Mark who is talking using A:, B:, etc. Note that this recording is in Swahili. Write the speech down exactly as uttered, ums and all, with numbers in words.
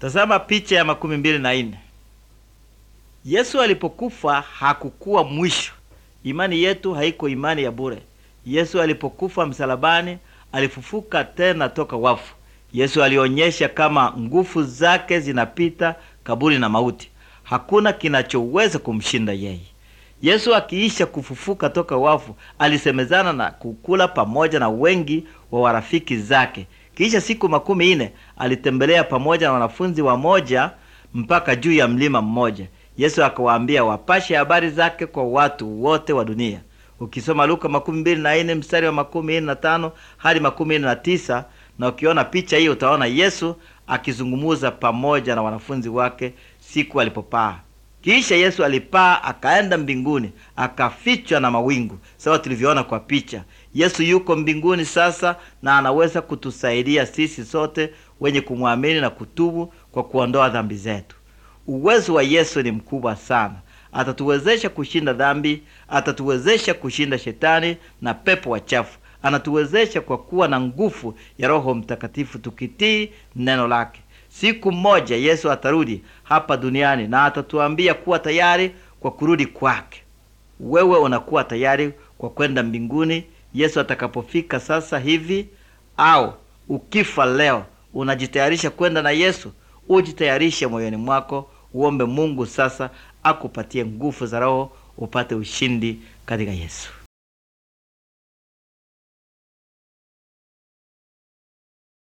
A: Tazama picha ya makumi mbili na nne. Yesu alipokufa hakukuwa mwisho. Imani yetu haiko imani ya bure. Yesu alipokufa msalabani alifufuka tena toka wafu. Yesu alionyesha kama nguvu zake zinapita kaburi na mauti. Hakuna kinachoweza kumshinda yeye. Yesu akiisha kufufuka toka wafu alisemezana na kukula pamoja na wengi wa warafiki zake. Kisha siku makumi ine alitembelea pamoja na wanafunzi wa moja mpaka juu ya mlima mmoja. Yesu akawaambia wapashe habari zake kwa watu wote wa dunia. Ukisoma Luka makumi mbili na ine mstari wa makumi ine na tano hadi makumi ine na tisa, na ukiona picha hiyo utaona Yesu akizungumuza pamoja na wanafunzi wake siku alipopaa. Kisha Yesu alipaa akaenda mbinguni, akafichwa na mawingu, sawa tulivyoona kwa picha. Yesu yuko mbinguni sasa na anaweza kutusaidia sisi sote wenye kumwamini na kutubu kwa kuondoa dhambi zetu. Uwezo wa Yesu ni mkubwa sana. Atatuwezesha kushinda dhambi, atatuwezesha kushinda shetani na pepo wachafu. Anatuwezesha kwa kuwa na nguvu ya Roho Mtakatifu tukitii neno lake. Siku moja Yesu atarudi hapa duniani na atatuambia kuwa tayari kwa kurudi kwake. Wewe unakuwa tayari kwa kwenda mbinguni Yesu atakapofika sasa hivi? Au ukifa leo unajitayarisha kwenda na Yesu? Ujitayarishe moyoni mwako, uombe Mungu sasa akupatie nguvu za Roho upate ushindi katika Yesu.